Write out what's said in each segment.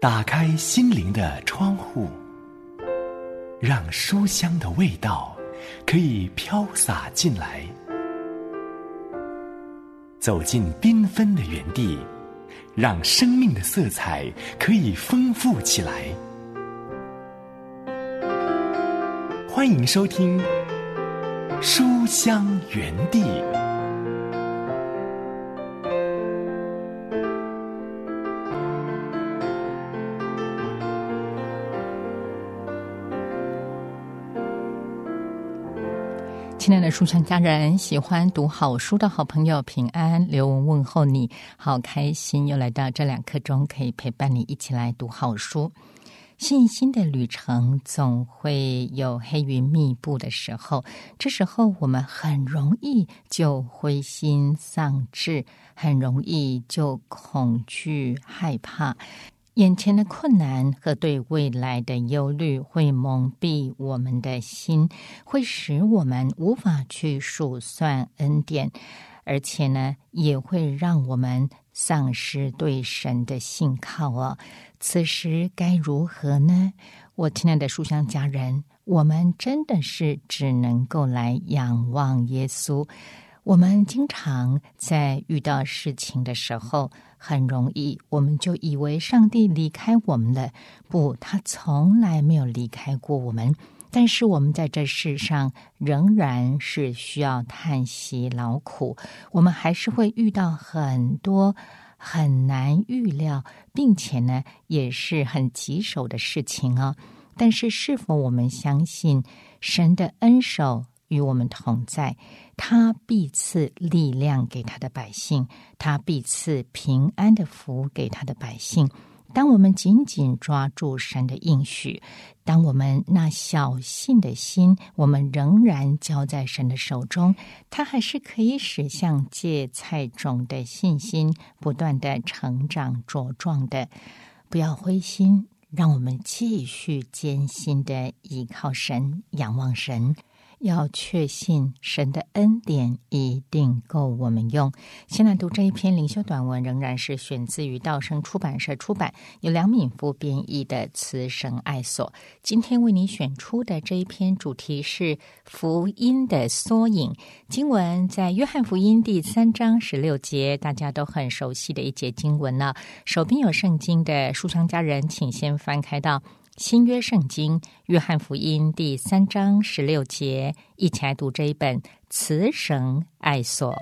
打开心灵的窗户，让书香的味道可以飘洒进来，走进缤纷的园地，让生命的色彩可以丰富起来。欢迎收听书香园地。 亲爱的书香家人，喜欢读好书的好朋友平安，刘文问候你，好开心又来到这2刻钟，可以陪伴你一起来读好书。信心的旅程总会有黑云密布的时候，这时候我们很容易就灰心丧志，很容易就恐惧害怕。眼前的困难和对未来的忧虑会蒙蔽我们的心，会使我们无法去数算恩典，而且呢，也会让我们丧失对神的信靠哦。此时该如何呢？我亲爱的书香家人，我们真的是只能够来仰望耶稣。我们经常在遇到事情的时候，很容易我们就以为上帝离开我们了。不，他从来没有离开过我们。但是我们在这世上仍然是需要叹息劳苦，我们还是会遇到很多很难预料，并且呢也是很棘手的事情哦。但是是否我们相信神的恩手与我们同在，他必赐力量给他的百姓，他必赐平安的福给他的百姓。当我们紧紧抓住神的应许，当我们那小信的心，我们仍然交在神的手中，他还是可以使像芥菜种的信心不断的成长茁壮的。不要灰心，让我们继续艰辛的依靠神，仰望神，要确信神的恩典一定够我们用。现在读这一篇灵修短文，仍然是选自于道生出版社出版，由梁敏夫编译的《慈神爱所》。今天为你选出的这一篇主题是福音的缩影，经文在约翰福音第3章16节，大家都很熟悉的一节经文了。手边有圣经的书香家人，请先翻开到新约圣经约翰福音第3章16节，一起来读这一本慈神爱所。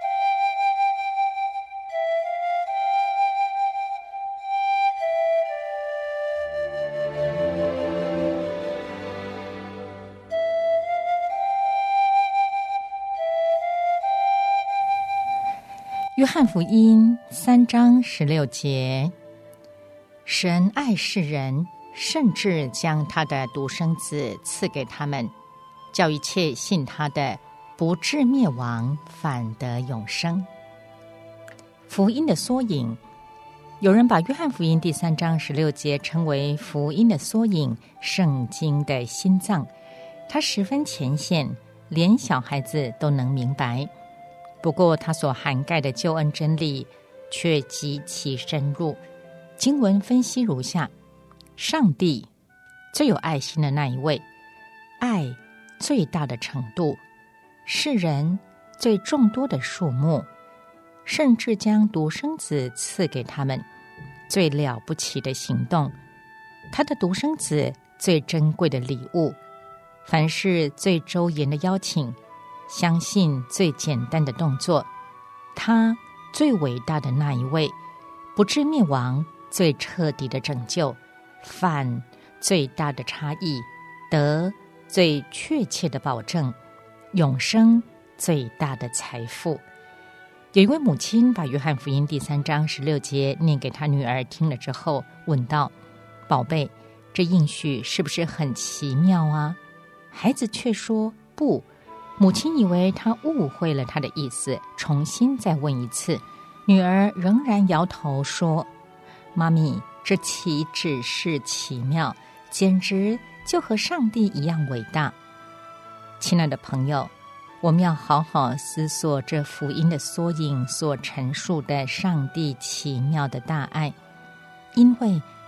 约翰福音3章16节，神爱世人，甚至将他的独生子赐给他们，叫一切信他的不至灭亡，反得永生。福音的缩影，有人把约翰福音第3章16节称为福音的缩影，圣经的心脏。它十分浅显，连小孩子都能明白。不过它所涵盖的救恩真理却极其深入。经文分析如下：上帝最有爱心的那一位，爱最大的程度，世人最众多的数目，甚至将独生子赐给他们，最了不起的行动，他的独生子最珍贵的礼物，凡事最周延的邀请，相信最简单的动作，他最伟大的那一位，不致灭亡，最彻底的拯救，反最大的差异，得最确切的保证，永生最大的财富。有一位母亲把约翰福音第3章16节念给她女儿听了之后，问道：宝贝，这应许是不是很奇妙啊？孩子却说不。母亲以为他误会了他的意思，重新再问一次。女儿仍然摇头说：妈咪，这岂止是奇妙，简直就和上帝一样伟大。亲爱的朋友，我们要好好思索这福音的缩影所陈述的上帝奇妙的大爱，因为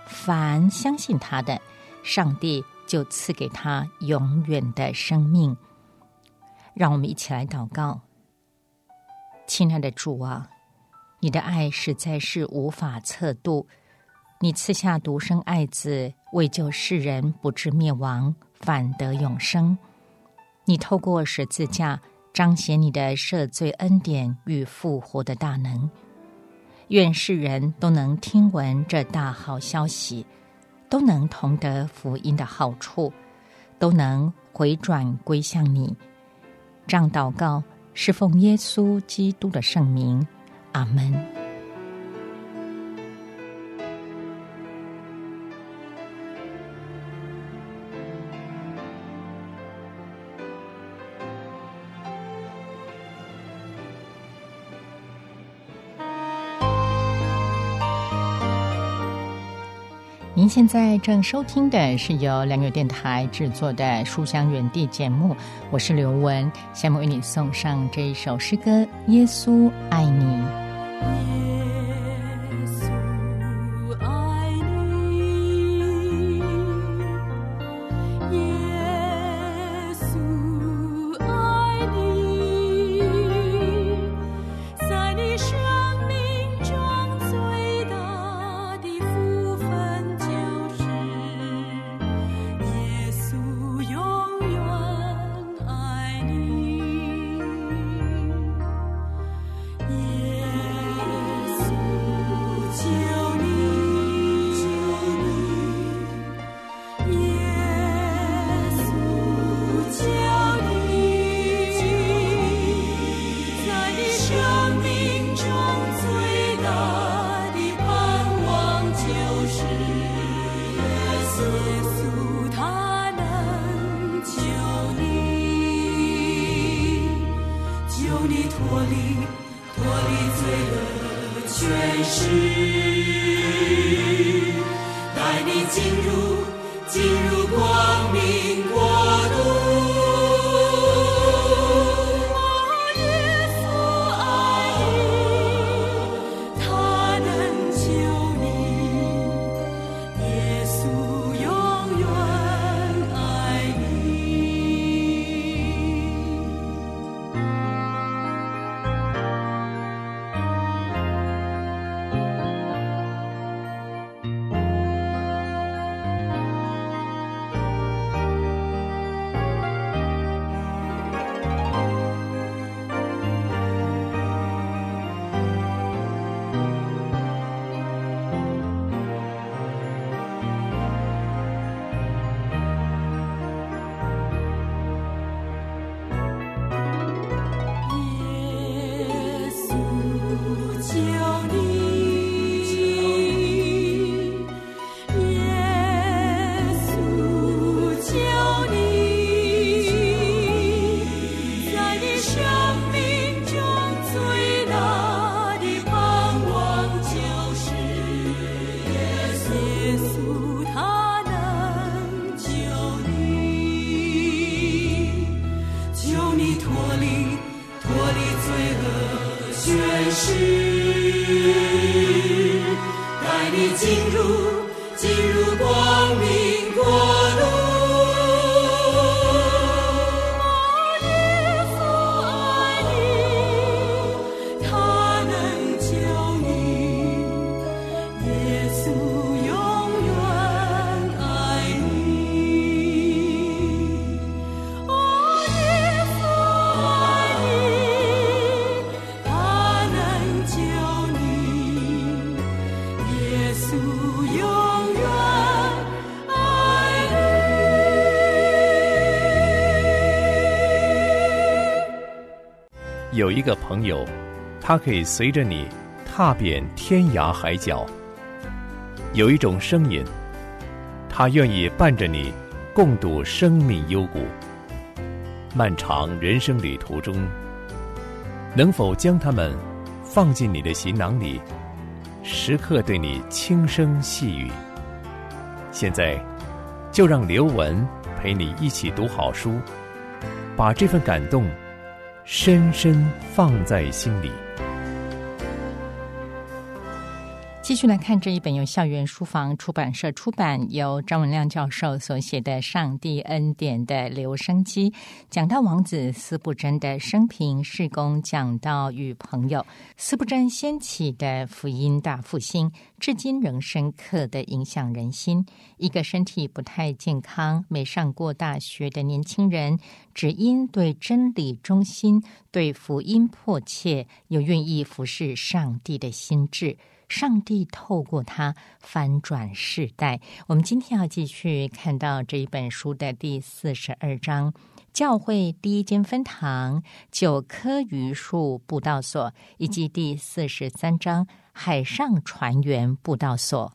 凡相信他的，上帝就赐给他永远的生命。让我们一起来祷告。亲爱的主啊，你的爱实在是无法测度，你赐下独生爱子，为救世人不至灭亡，反得永生。你透过十字架彰显你的赦罪恩典与复活的大能。愿世人都能听闻这大好消息，都能同得福音的好处，都能回转归向你。这样祷告是奉耶稣基督的圣名，阿们。您现在正收听的是由良友电台制作的《书香园地》节目，我是刘雯，下面为你送上这一首诗歌《耶稣爱你》。 有一个朋友，他可以随着你踏遍天涯海角；有一种声音，他愿意伴着你共度生命幽谷。漫长人生旅途中，能否将他们放进你的行囊里，时刻对你轻声细语？现在就让刘雯陪你一起读好书，把这份感动深深放在心里。 继续来看这一本由校园书房出版社出版，由张文亮教授所写的《上帝恩典的留声机》，讲到王子司布真的生平事工，讲到与朋友司布真掀起的福音大复兴，至今仍深刻的影响人心。一个身体不太健康、没上过大学的年轻人，只因对真理忠心、对福音迫切，又愿意服侍上帝的心志，上帝透过他翻转世代。我们今天要继续看到这一本书的第42章，教会第一间分堂9棵榆树布道所，以及第43章海上船员布道所。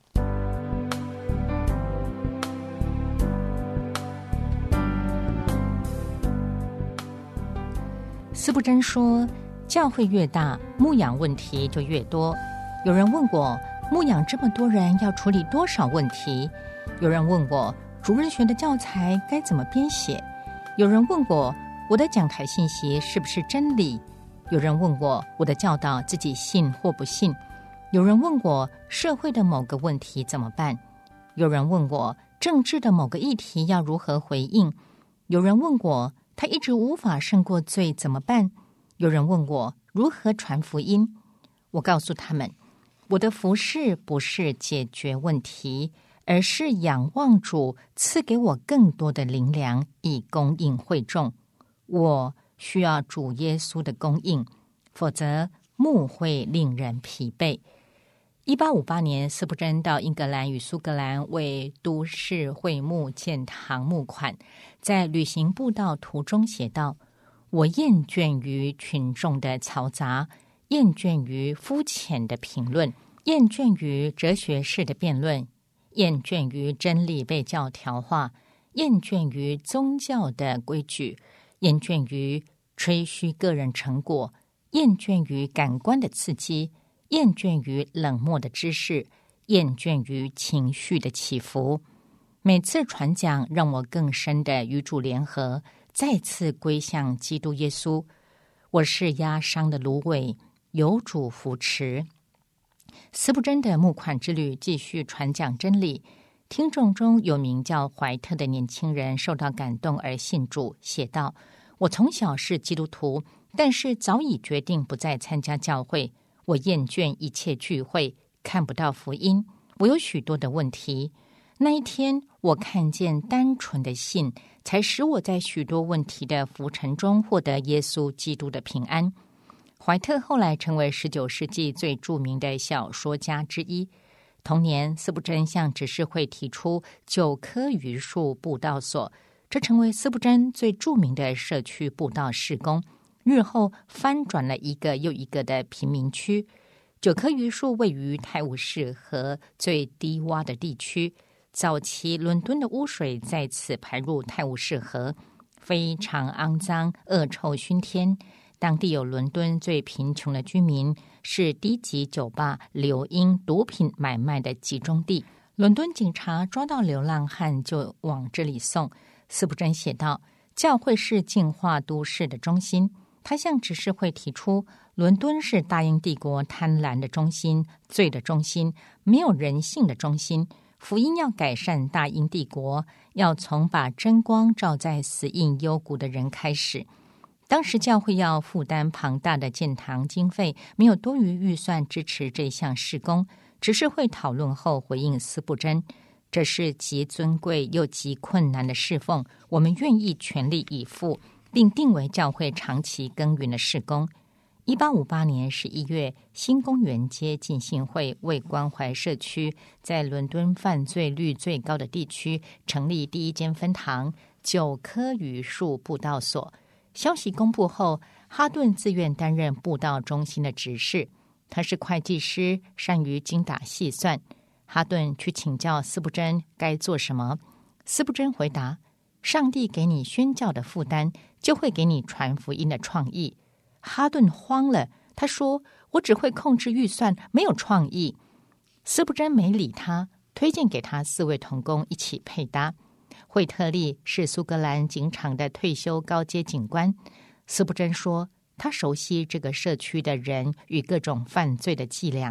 司布真说，教会越大，牧养问题就越多。有人问我，牧养这么多人要处理多少问题？有人问我，主日学的教材该怎么编写？有人问我的讲台信息是不是真理？有人问我的教导自己信或不信？有人问我，社会的某个问题怎么办？有人问我，政治的某个议题要如何回应？有人问我，他一直无法胜过罪怎么办？有人问我如何传福音？我告诉他们，我的服事不是解决问题，而是仰望主赐给我更多的灵粮，以供应会众。我需要主耶稣的供应，否则牧会令人疲惫。1858年，司布真到英格兰与苏格兰为都市会幕建堂募款，在旅行布道途中写道：我厌倦于群众的嘈杂，厌倦于肤浅的评论，厌倦于哲学式的辩论，厌倦于真理被教条化，厌倦于宗教的规矩，厌倦于吹嘘个人成果，厌倦于感官的刺激，厌倦于冷漠的知识，厌倦于情绪的起伏。每次传讲让我更深的与主联合，再次归向基督耶稣。我是压伤的芦苇，有主扶持。司布真的募款之旅继续传讲真理，听众中有名叫怀特的年轻人受到感动而信主，写道：我从小是基督徒，但是早已决定不再参加教会。我厌倦一切聚会，看不到福音，我有许多的问题。那一天，我看见单纯的信，才使我在许多问题的浮沉中获得耶稣基督的平安。怀特后来成为19世纪最著名的小说家之一。同年，司布真向执事会提出9棵榆树布道所，这成为司布真最著名的社区布道事工。日后翻转了一个又一个的贫民区。9棵榆树位于泰晤士河最低洼的地区，早期伦敦的污水在此排入泰晤士河，非常肮脏，恶臭熏天。当地有伦敦最贫穷的居民，是低级酒吧、流英、毒品买卖的集中地。伦敦警察抓到流浪汉就往这里送。司布真写道：教会是净化都市的中心。他向执事会提出，伦敦是大英帝国贪婪的中心、罪的中心、没有人性的中心。福音要改善大英帝国，要从把真光照在死荫幽谷的人开始。当时教会要负担庞大的建堂经费，没有多余预算支持这项事工。执事会讨论后回应司布真：这是极尊贵又极困难的侍奉，我们愿意全力以赴，并定为教会长期耕耘的事工。1858年11月，新公园街浸信会为关怀社区，在伦敦犯罪率最高的地区成立第一间分堂9棵榆树布道所。消息公布后，哈顿自愿担任布道中心的执事。他是会计师，善于精打细算。哈顿去请教司布真该做什么。司布真回答：上帝给你宣教的负担，就会给你传福音的创意。哈顿慌了，他说：我只会控制预算，没有创意。司布真没理他，推荐给他4位同工一起配搭。惠特利是苏格兰警场的退休高阶警官。司布真说，他熟悉这个社区的人与各种犯罪的伎俩，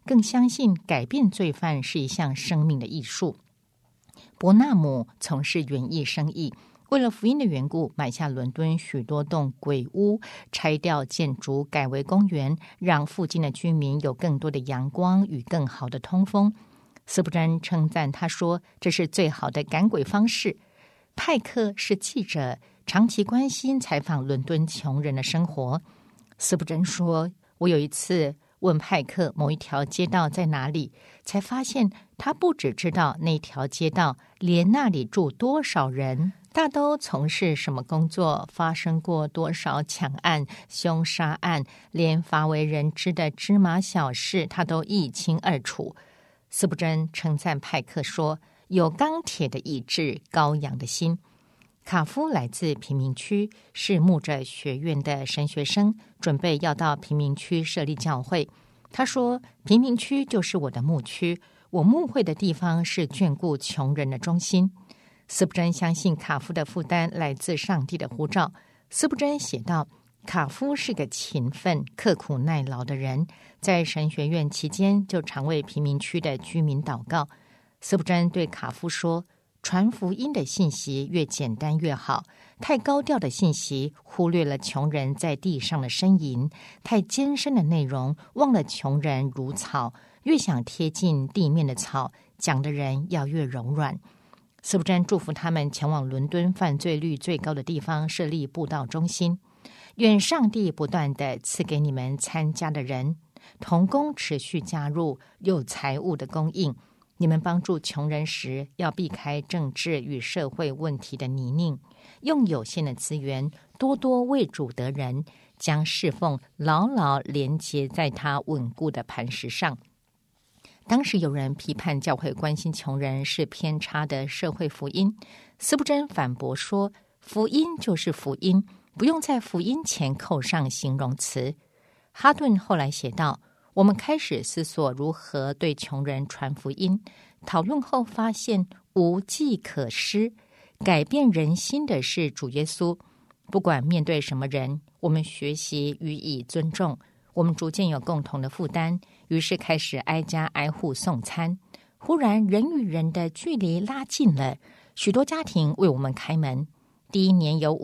更相信改变罪犯是一项生命的艺术。伯纳姆从事园艺生意，为了福音的缘故，买下伦敦许多栋鬼屋，拆掉建筑，改为公园，让附近的居民有更多的阳光与更好的通风。斯布珍称赞他说，这是最好的赶鬼方式。派克是记者，长期关心采访伦敦穷人的生活。斯布珍说，我有一次问派克某一条街道在哪里，才发现他不只知道那条街道，连那里住多少人，大都从事什么工作，发生过多少抢案、凶杀案，连乏为人知的芝麻小事他都一清二楚。斯布珍称赞派克说，有钢铁的意志，高扬的心。卡夫来自贫民区，是牧者学院的神学生，准备要到贫民区设立教会。他说，贫民区就是我的牧区，我牧会的地方是眷顾穷人的中心。斯布珍相信卡夫的负担来自上帝的呼召。斯布珍写道，卡夫是个勤奋、刻苦耐劳的人，在神学院期间就常为贫民区的居民祷告。斯布珍对卡夫说，传福音的信息越简单越好，太高调的信息忽略了穷人在地上的呻吟，太艰深的内容忘了穷人如草，越想贴近地面的草，讲的人要越柔软。斯布珍祝福他们前往伦敦犯罪率最高的地方设立布道中心。愿上帝不断地赐给你们参加的人，同工持续加入，有财物的供应。你们帮助穷人时，要避开政治与社会问题的泥泞，用有限的资源多多为主得人，将侍奉牢牢连结在他稳固的磐石上。当时有人批判教会关心穷人是偏差的社会福音，斯布珍反驳说，福音就是福音，不用在福音前扣上形容词。哈顿后来写道，我们开始思索如何对穷人传福音，讨论后发现无计可施，改变人心的是主耶稣。不管面对什么人，我们学习予以尊重。我们逐渐有共同的负担，于是开始挨家挨户送餐。忽然人与人的距离拉近了，许多家庭为我们开门。第一年有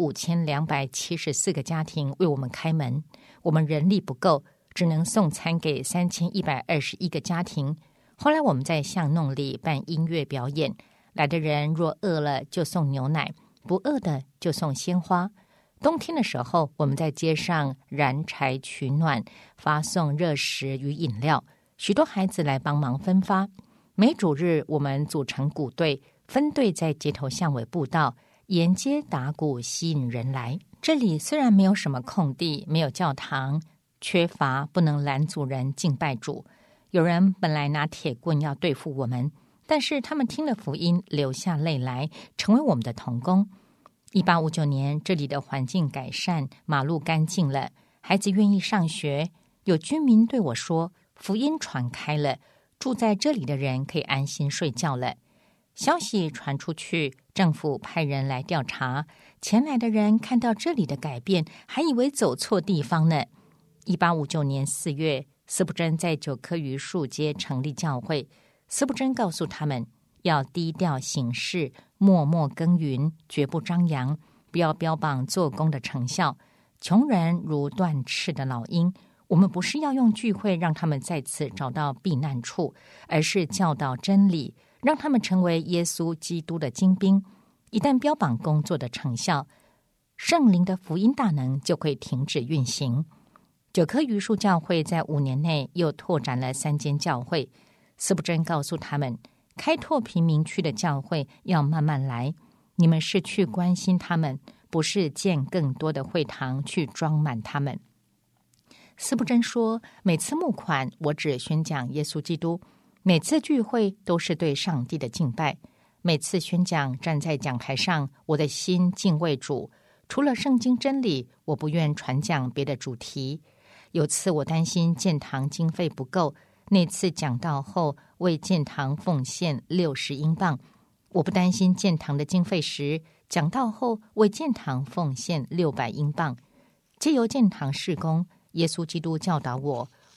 5274个家庭为我们开门，我们人力不够，只能送餐给3121个家庭。后来我们在巷弄里办音乐表演，来的人若饿了就送牛奶，不饿的就送鲜花。冬天的时候，我们在街上燃柴取暖，发送热食与饮料，许多孩子来帮忙分发。每主日我们组成鼓队，分队在街头巷尾布道，沿街打鼓吸引人来。这里虽然没有什么空地，没有教堂，缺乏不能拦阻人敬拜主。有人本来拿铁棍要对付我们，但是他们听了福音，流下泪来，成为我们的同工。1859年，这里的环境改善，马路干净了，孩子愿意上学。有居民对我说，福音传开了，住在这里的人可以安心睡觉了。消息传出去，政府派人来调查，前来的人看到这里的改变，还以为走错地方呢。1859年4月，斯布珍在9棵榆树街成立教会。斯布珍告诉他们，要低调行事，默默耕耘，绝不张扬，不要标榜做工的成效。穷人如断翅的老鹰，我们不是要用聚会让他们再次找到避难处，而是教导真理，让他们成为耶稣基督的精兵。一旦标榜工作的成效，圣灵的福音大能就会停止运行。9棵榆树教会在5年内又拓展了3间教会。斯布珍告诉他们，开拓贫民区的教会要慢慢来，你们是去关心他们，不是建更多的会堂去装满他们。斯布珍说，每次募款我只宣讲耶稣基督，每次聚会都是对上帝的敬拜，每次宣讲站在讲台上，我的心敬畏主，除了圣经真理，我不愿传讲别的主题。有次我担心建堂经费不够，那次讲道后为建堂奉献60英镑。我不担心建堂的经费时，讲道后为建堂奉献600英镑。藉由建堂事工，耶稣基督教导我，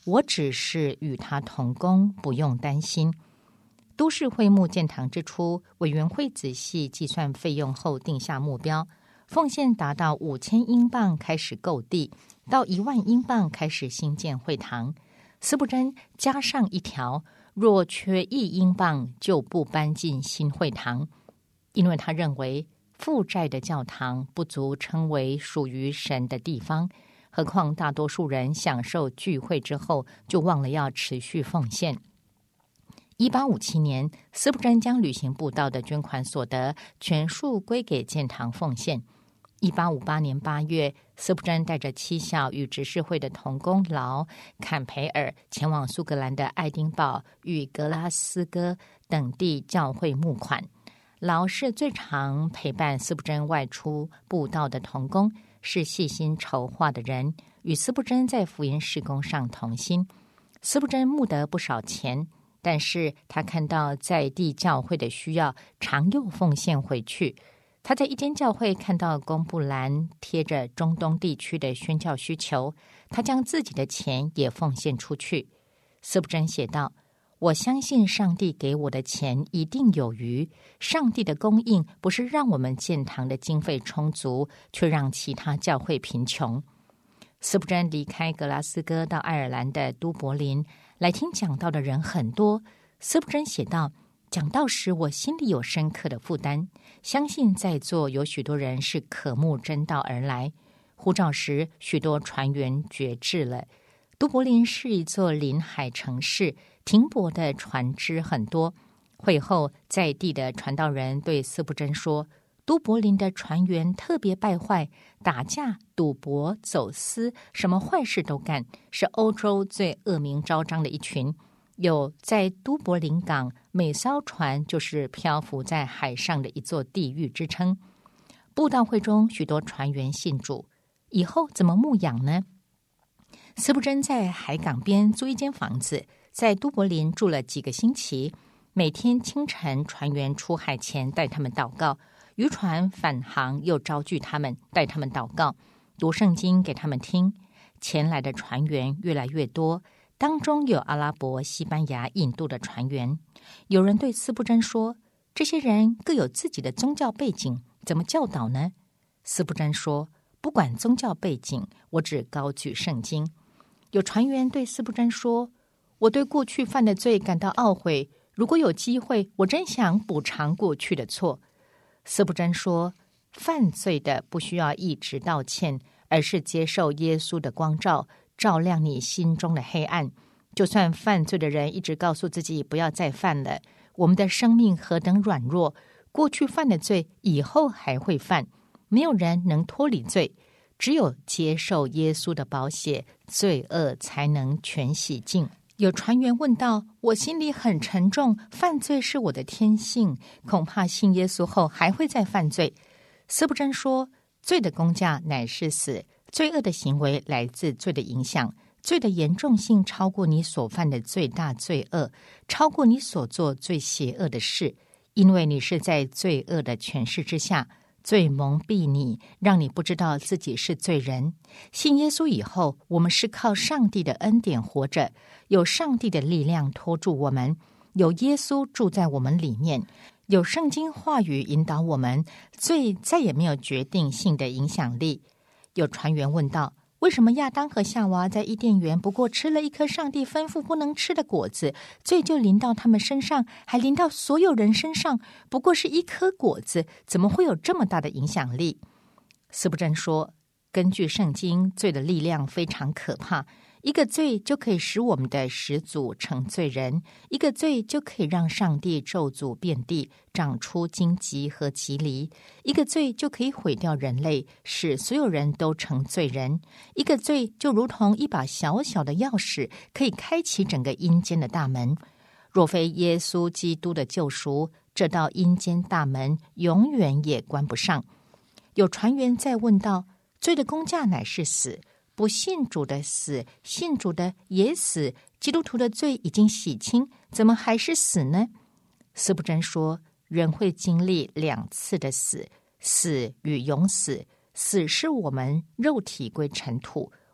我只是与他同工，不用担心。都市会幕建堂之初，委员会仔细计算费用后定下目标，奉献达到5000英镑开始购地，到1万英镑开始兴建会堂。司布真加上一条，若缺1英镑就不搬进新会堂，因为他认为负债的教堂不足称为属于神的地方，何况大多数人享受聚会之后就忘了要持续奉献。1857年，司布真将旅行布道的捐款所得全数归给建堂奉献。1858年8月，司布真带着妻小与执事会的同工劳坎培尔前往苏格兰的爱丁堡与格拉斯哥等地教会募款。劳是最常陪伴司布真外出布道的同工，是细心筹划的人，与司布真在福音事工上同心。司布真募得不少钱，但是他看到在地教会的需要，常又奉献回去。他在一间教会看到公布栏贴着中东地区的宣教需求，他将自己的钱也奉献出去。司布真写道：我相信上帝给我的钱一定有余，上帝的供应不是让我们建堂的经费充足，却让其他教会贫穷。司布真离开格拉斯哥到爱尔兰的都柏林，来听讲道的人很多。司布真写道：讲道时我心里有深刻的负担，相信在座有许多人是渴慕真道而来。呼召时许多船员决志了。都柏林是一座临海城市，停泊的船只很多。会后，在地的传道人对司布真说，都柏林的船员特别败坏，打架、赌博、走私，什么坏事都干，是欧洲最恶名昭彰的一群。有在都柏林港，每艘船就是漂浮在海上的一座地狱之称。布道会中许多船员信主，以后怎么牧养呢？司布真在海港边租一间房子，在都柏林住了几个星期。每天清晨，船员出海前带他们祷告，渔船返航又招聚他们，带他们祷告，读圣经给他们听。前来的船员越来越多，当中有阿拉伯、西班牙、印度的船员。有人对司布真说，这些人各有自己的宗教背景，怎么教导呢？司布真说，不管宗教背景，我只高举圣经。有船员对司布真说，我对过去犯的罪感到懊悔，如果有机会，我真想补偿过去的错。司布真说，犯罪的不需要一直道歉，而是接受耶稣的光照，照亮你心中的黑暗。就算犯罪的人一直告诉自己不要再犯了，我们的生命何等软弱，过去犯的罪以后还会犯，没有人能脱离罪，只有接受耶稣的宝血，罪恶才能全洗净。有船员问道，我心里很沉重，犯罪是我的天性，恐怕信耶稣后还会再犯罪。司布真说，罪的工价乃是死，罪恶的行为来自罪的影响，罪的严重性超过你所犯的最大罪恶，超过你所做最邪恶的事，因为你是在罪恶的权势之下，罪蒙蔽你，让你不知道自己是罪人。信耶稣以后，我们是靠上帝的恩典活着，有上帝的力量托住我们，有耶稣住在我们里面，有圣经话语引导我们，罪再也没有决定性的影响力。有船员问道，为什么亚当和夏娃在伊甸园不过吃了一颗上帝吩咐不能吃的果子，罪就临到他们身上，还临到所有人身上，不过是一颗果子，怎么会有这么大的影响力？司布真说，根据圣经，罪的力量非常可怕，一个罪就可以使我们的始祖成罪人，一个罪就可以让上帝咒诅遍地，长出荆棘和棘藜，一个罪就可以毁掉人类，使所有人都成罪人，一个罪就如同一把小小的钥匙，可以开启整个阴间的大门。若非耶稣基督的救赎，这道阴间大门永远也关不上。有船员再问道，罪的工价乃是死，不信主的死，信主的也死，基督徒的罪已经洗清，怎么还是死呢？司布真说，人会经历2次的死，死与永死。死是我们肉体归尘土，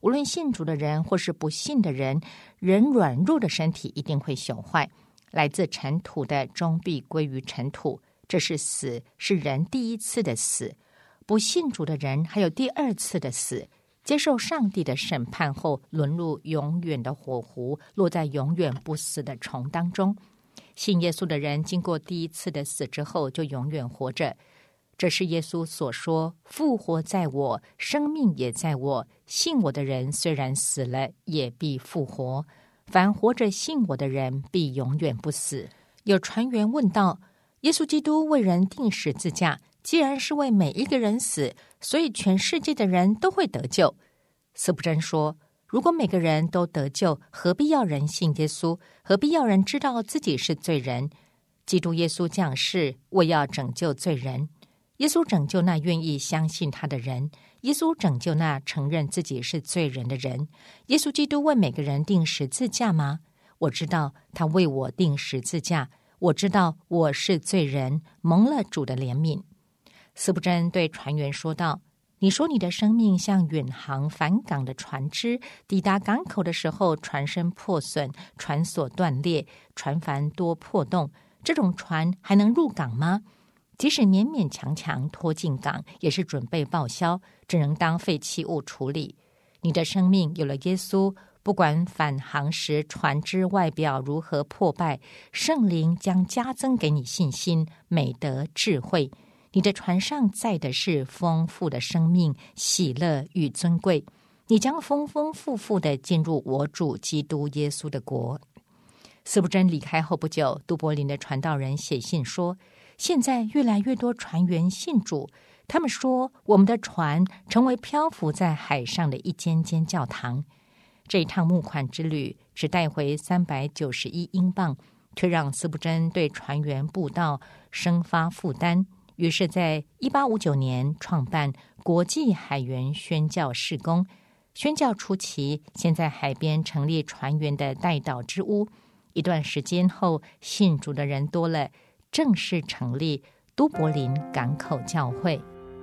无论信主的人或是不信的人，人软弱的身体一定会朽坏，来自尘土的终必归于尘土，这是死，是人第一次的死。不信主的人还有第二次的死，接受上帝的审判后，沦入永远的火湖，落在永远不死的虫当中。信耶稣的人经过第一次的死之后，就永远活着。这是耶稣所说，复活在我，生命也在我，信我的人虽然死了，也必复活。凡活着信我的人，必永远不死。有船员问道，耶稣基督为人钉十字架，既然是为每一个人死，所以全世界的人都会得救。司布真说，如果每个人都得救，何必要人信耶稣？何必要人知道自己是罪人？基督耶稣降世，为要拯救罪人。耶稣拯救那愿意相信他的人，耶稣拯救那承认自己是罪人的人。耶稣基督为每个人钉十字架吗？我知道他为我钉十字架，我知道我是罪人，蒙了主的怜悯。司布真对船员说道，你说你的生命像远航返港的船只，抵达港口的时候，船身破损，船索断裂，船帆多破洞，这种船还能入港吗？即使勉勉强强拖进港，也是准备报销，只能当废弃物处理。你的生命有了耶稣，不管返航时船只外表如何破败，圣灵将加增给你信心、美德、智慧。你的船上载的是丰富的生命、喜乐与尊贵，你将丰丰富富地进入我主基督耶稣的国。司布真离开后不久，都柏林的传道人写信说，现在越来越多船员信主，他们说我们的船成为漂浮在海上的一间间教堂。这一趟募款之旅只带回391英镑，却让司布真对船员布道生发负担。于是在1859年创办国际海员宣教事工，宣教初期先在海边成立船员的代祷之屋，一段时间后信主的人多了，正式成立都柏林港口教会。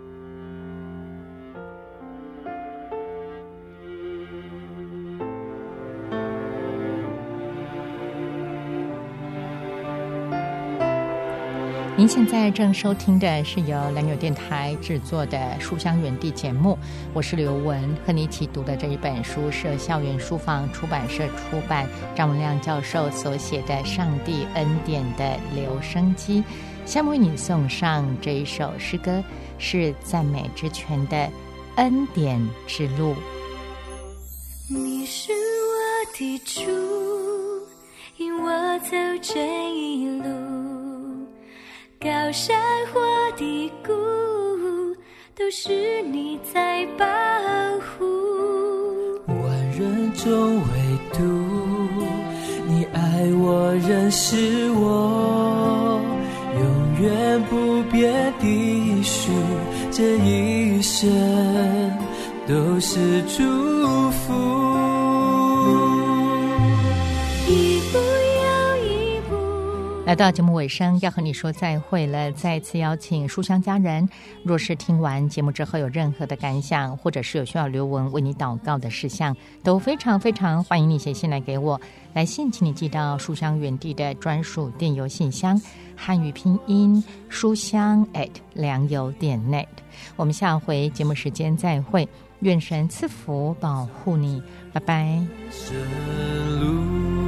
您现在正收听的是由良友电台制作的书香园地节目，我是刘文，和你一起读的这一本书是校园书房出版社出版，张文亮教授所写的《上帝恩典的留声机》。下面为你送上这一首诗歌，是赞美之泉的恩典之路。 你是我的主，引我走这一路，高山或低谷，都是你在保护。 万人中唯独你爱我，认识我，永远不变的许，这一生都是祝福。 来到节目尾声，要和你说再会了。再次邀请书香家人，若是听完节目之后有任何的感想，或者是有需要刘文为你祷告的事项，都非常非常欢迎你写信来给我。来信请你寄到书香园地的专属电邮信箱，汉语拼音书香@良友.net。我们下回节目时间再会，愿神赐福保护你，拜拜。